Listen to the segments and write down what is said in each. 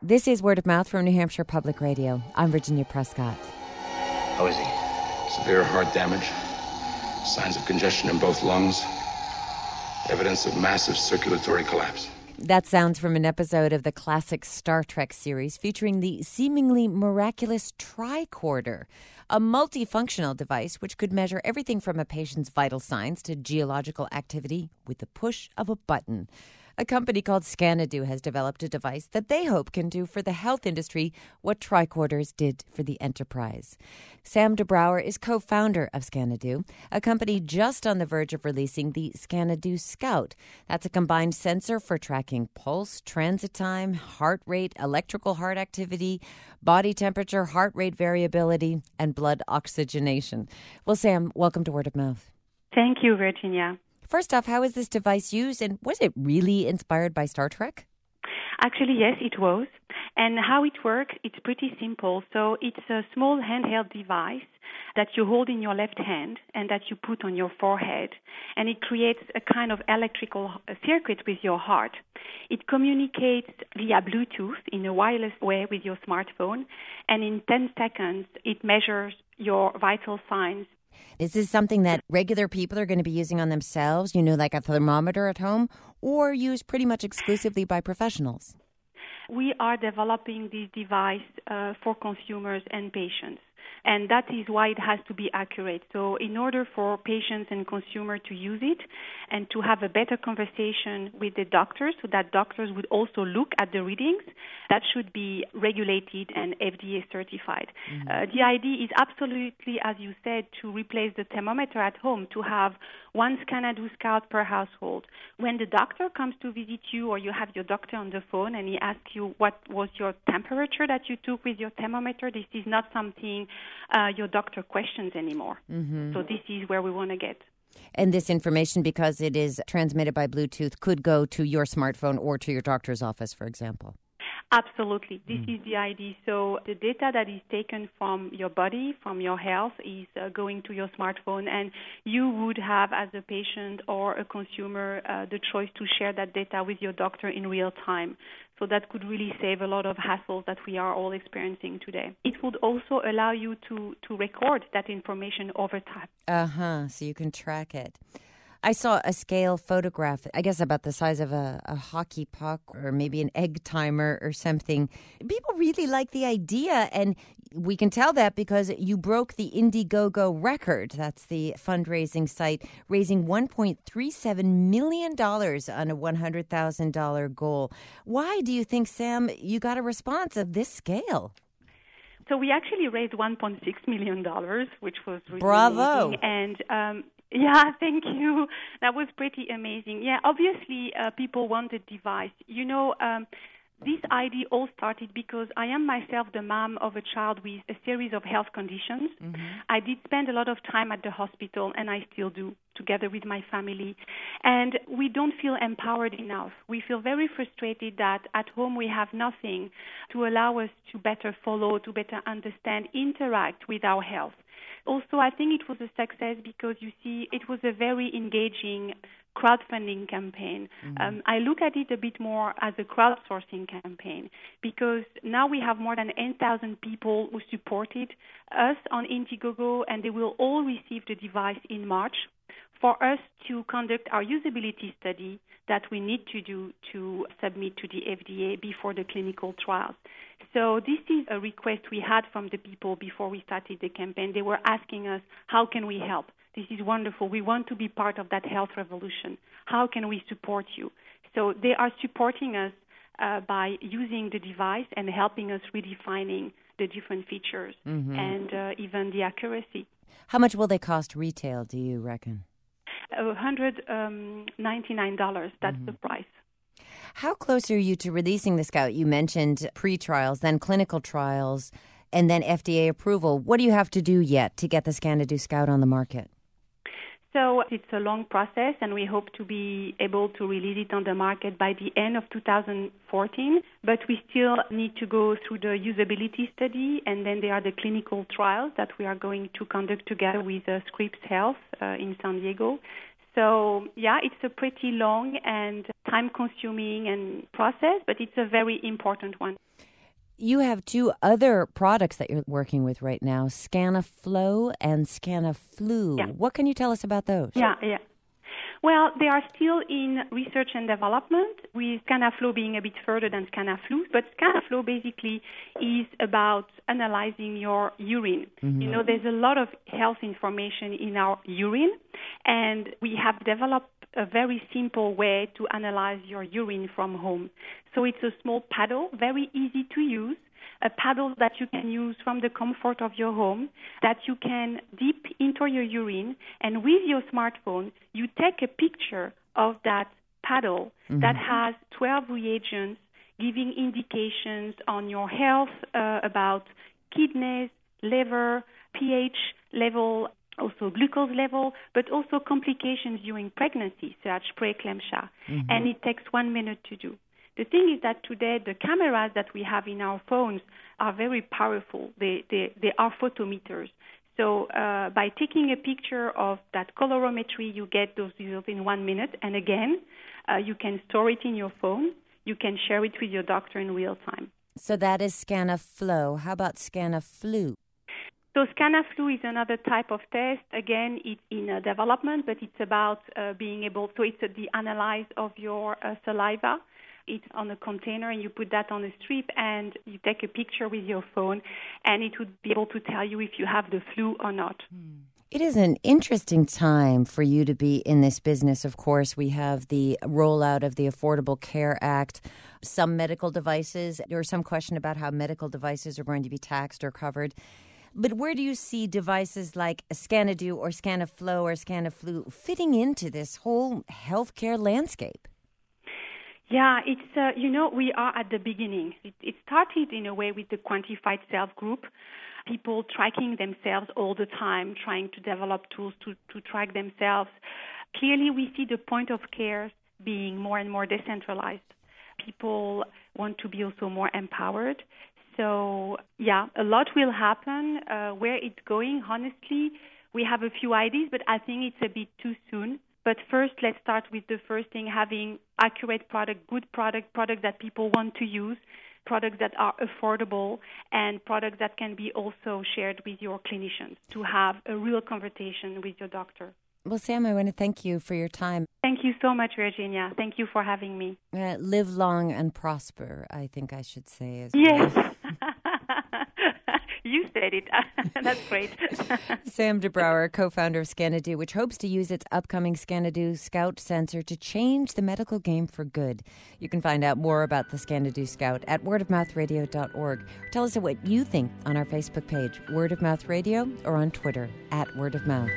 This is Word of Mouth from New Hampshire Public Radio. I'm Virginia Prescott. How is he? Severe heart damage. Signs of congestion in both lungs. Evidence of massive circulatory collapse. That sounds from an episode of the classic Star Trek series featuring the seemingly miraculous tricorder, a multifunctional device which could measure everything from a patient's vital signs to geological activity with the push of a button. A company called Scanadu has developed a device that they hope can do for the health industry what tricorders did for the enterprise. Sam de Brouwer is co-founder of Scanadu, a company just on the verge of releasing the Scanadu Scout. That's a combined sensor for tracking pulse, transit time, heart rate, electrical heart activity, body temperature, heart rate variability, and blood oxygenation. Well, Sam, welcome to Word of Mouth. Thank you, Virginia. First off, how is this device used, and was it really inspired by Star Trek? Actually, yes, it was. And how it works, it's pretty simple. So it's a small handheld device that you hold in your left hand and that you put on your forehead. And it creates a kind of electrical circuit with your heart. It communicates via Bluetooth in a wireless way with your smartphone. And in 10 seconds, it measures your vital signs. Is this something that regular people are going to be using on themselves, like a thermometer at home, or used pretty much exclusively by professionals? We are developing this device for consumers and patients. And that is why it has to be accurate. So in order for patients and consumers to use it and to have a better conversation with the doctors so that doctors would also look at the readings, that should be regulated and FDA certified. Mm-hmm. The idea is absolutely, as you said, to replace the thermometer at home, to have one Scanadu Scout per household. When the doctor comes to visit you or you have your doctor on the phone and he asks you what was your temperature that you took with your thermometer, this is not something your doctor questions anymore. Mm-hmm. So this is where we want to get. And this information, because it is transmitted by Bluetooth, could go to your smartphone or to your doctor's office, for example. Absolutely. This is the idea. So the data that is taken from your body, from your health, is going to your smartphone, and you would have, as a patient or a consumer, the choice to share that data with your doctor in real time. So that could really save a lot of hassles that we are all experiencing today. It would also allow you to record that information over time. So you can track it. I saw a scale photograph, I guess about the size of a hockey puck or maybe an egg timer or something. People really like the idea, and we can tell that because you broke the Indiegogo record. That's the fundraising site, raising $1.37 million on a $100,000 goal. Why do you think, Sam, you got a response of this scale? So we actually raised $1.6 million, which was really Bravo. amazing. And yeah, thank you. That was pretty amazing. Yeah, obviously people want the device. This idea all started because I am myself the mom of a child with a series of health conditions. Mm-hmm. I did spend a lot of time at the hospital, and I still do, together with my family. And we don't feel empowered enough. We feel very frustrated that at home we have nothing to allow us to better follow, to better understand, interact with our health. Also, I think it was a success because, you see, it was a very engaging crowdfunding campaign. Mm-hmm. I look at it a bit more as a crowdsourcing campaign because now we have more than 8,000 people who supported us on Indiegogo, and they will all receive the device in March for us to conduct our usability study that we need to do to submit to the FDA before the clinical trials. So this is a request we had from the people before we started the campaign. They were asking us, how can we help? This is wonderful. We want to be part of that health revolution. How can we support you? So they are supporting us by using the device and helping us redefining the different features and even the accuracy. How much will they cost retail, do you reckon? $199. That's the price. How close are you to releasing the Scout? You mentioned pre-trials, then clinical trials, and then FDA approval. What do you have to do yet to get the Scanadu Scout on the market? So it's a long process, and we hope to be able to release it on the market by the end of 2014. But we still need to go through the usability study, and then there are the clinical trials that we are going to conduct together with Scripps Health in San Diego. So, yeah, it's a pretty long and time-consuming and process, but it's a very important one. You have two other products that you're working with right now, ScanaFlow and ScanaFlu. Yeah. What can you tell us about those? Yeah. Well, they are still in research and development, with ScanaFlow being a bit further than ScanaFlu. But ScanaFlow basically is about analyzing your urine. Mm-hmm. You know, there's a lot of health information in our urine, and we have developed a very simple way to analyze your urine from home. So it's a small paddle, very easy to use, a paddle that you can use from the comfort of your home, that you can dip into your urine, and with your smartphone, you take a picture of that paddle that has 12 reagents giving indications on your health about kidneys, liver, pH level, also glucose level, but also complications during pregnancy, such preeclampsia. And it takes 1 minute to do. The thing is that today the cameras that we have in our phones are very powerful. They are photometers. So by taking a picture of that colorimetry, you get those results in 1 minute. And again, you can store it in your phone. You can share it with your doctor in real time. So that is ScanaFlow. How about ScanaFlu? So ScanaFlu is another type of test. Again, it's in development, but it's about being able, so it's the analyze of your saliva. It's on a container, and you put that on a strip, and you take a picture with your phone, and it would be able to tell you if you have the flu or not. It is an interesting time for you to be in this business. Of course, we have the rollout of the Affordable Care Act. Some medical devices, there was some question about how medical devices are going to be taxed or covered. But where do you see devices like Scanadu or ScanaFlow or ScanaFlu fitting into this whole healthcare landscape? Yeah, it's, we are at the beginning. It started in a way with the Quantified Self group, people tracking themselves all the time, trying to develop tools to track themselves. Clearly, we see the point of care being more and more decentralized. People want to be also more empowered. So, yeah, a lot will happen. Where it's going, honestly, we have a few ideas, but I think it's a bit too soon. But first, let's start with the first thing, having accurate product, good product that people want to use, products that are affordable, and products that can be also shared with your clinicians to have a real conversation with your doctor. Well, Sam, I want to thank you for your time. Thank you so much, Virginia. Thank you for having me. Live long and prosper, I think I should say as yes. well. You said it. That's great. Sam De Brouwer, co-founder of Scanadu, which hopes to use its upcoming Scanadu Scout sensor to change the medical game for good. You can find out more about the Scanadu Scout at wordofmouthradio.org. Tell us what you think on our Facebook page, Word of Mouth Radio, or on Twitter at Word of Mouth.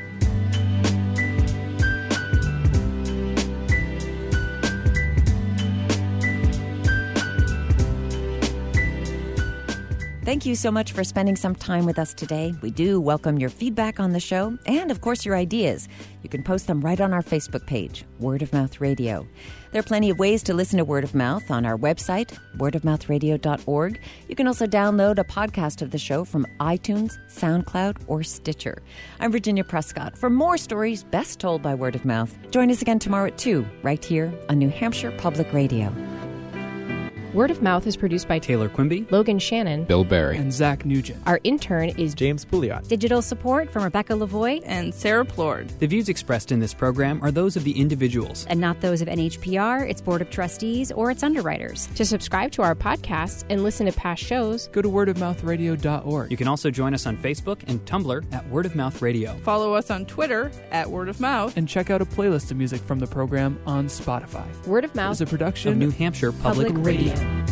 Thank you so much for spending some time with us today. We do welcome your feedback on the show and, of course, your ideas. You can post them right on our Facebook page, Word of Mouth Radio. There are plenty of ways to listen to Word of Mouth on our website, wordofmouthradio.org. You can also download a podcast of the show from iTunes, SoundCloud, or Stitcher. I'm Virginia Prescott. For more stories best told by Word of Mouth, join us again tomorrow at 2, right here on New Hampshire Public Radio. Word of Mouth is produced by Taylor Quimby, Logan Shannon, Bill Barry, and Zach Nugent. Our intern is James Pouliot. Digital support from Rebecca Lavoie and Sarah Plord. The views expressed in this program are those of the individuals and not those of NHPR, its board of trustees, or its underwriters. To subscribe to our podcasts and listen to past shows, go to wordofmouthradio.org. You can also join us on Facebook and Tumblr at Word of Mouth Radio. Follow us on Twitter at Word of Mouth. And check out a playlist of music from the program on Spotify. Word of Mouth is a production of New Hampshire Public Radio.